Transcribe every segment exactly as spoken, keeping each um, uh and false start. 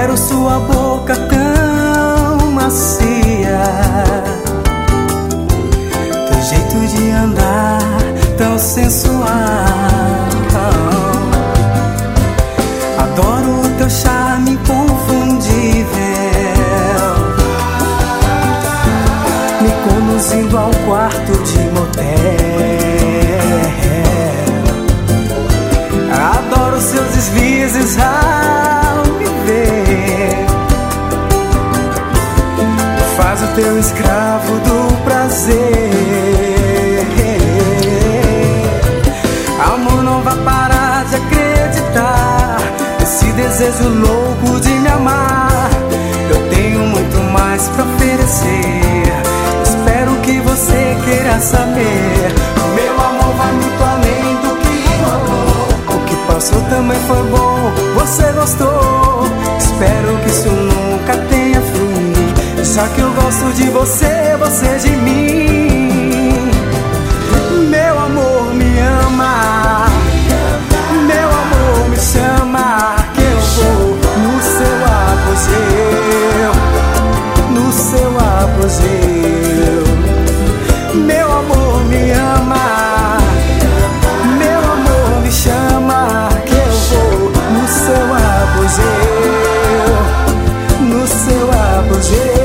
Quero sua boca tão macia, teu jeito de andar tão sensual. Adoro o teu charme inconfundível, me conduzindo ao quarto de motel. Adoro seus deslizes ao me ver, faz o teu escravo do prazer. Amor, não vai parar de acreditar nesse desejo louco de me amar. Eu tenho muito mais pra oferecer, espero que você queira saber. Meu amor vai muito além do que rolou, o que passou também foi bom, você gostou. Espero que isso nunca tenha fim, já que eu gosto de você, você de mim. Meu amor me ama, meu amor me chama, que eu vou no seu apogeu, no seu apogeu. Meu amor me ama, meu amor me chama, que eu vou no seu apogeu, no seu apogeu.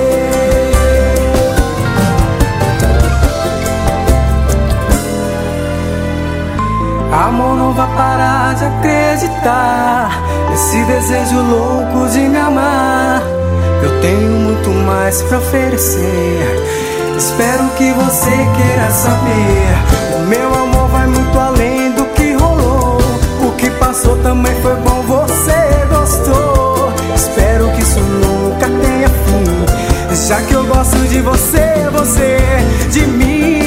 Amor, não vai parar de acreditar nesse desejo louco de me amar. Eu tenho muito mais pra oferecer, espero que você queira saber. O meu amor vai muito além do que rolou, o que passou também foi bom, você gostou. Espero que isso nunca tenha fim, já que eu gosto de você, você de mim.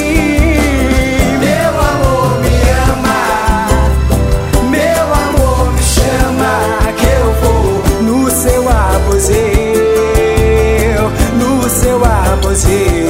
No seu apogeu,